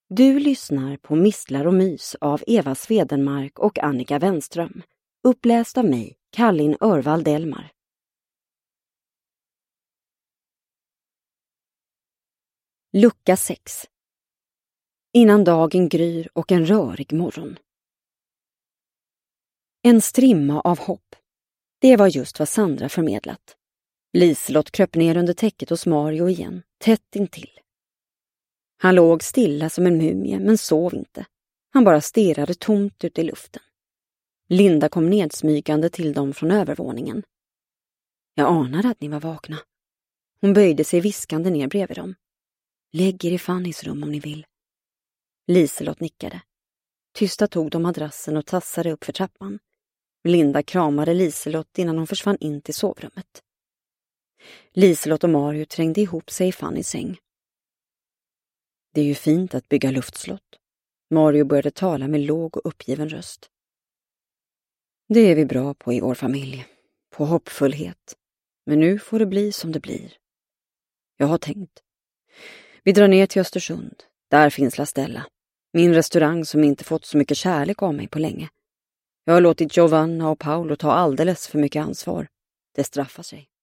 Du lyssnar på Mistlar och mys av Eva Svedenmark och Annika Wenström. Uppläst av mig, Kallin Örvald Delmar. Lucka 6. Innan dagen gryr och en rörig morgon. En strimma av hopp. Det var just vad Sandra förmedlat. Liselott kröp ner under täcket hos Mario igen, tätt intill. Han låg stilla som en mumie men sov inte. Han bara stirrade tomt ut i luften. Linda kom nedsmygande till dem från övervåningen. Jag anade att ni var vakna. Hon böjde sig viskande ner bredvid dem. Lägg er i Fannys rum om ni vill. Liselott nickade. Tysta tog de madrassen och tassade upp för trappan. Linda kramade Liselott innan hon försvann in till sovrummet. Liselott och Mario trängde ihop sig i Fannys säng. Det är ju fint att bygga luftslott. Mario började tala med låg och uppgiven röst. Det är vi bra på i vår familj. På hoppfullhet. Men nu får det bli som det blir. Jag har tänkt. Vi drar ner till Östersund. Där finns La Stella. Min restaurang som inte fått så mycket kärlek av mig på länge. Jag har låtit Giovanna och Paolo ta alldeles för mycket ansvar. Det straffar sig.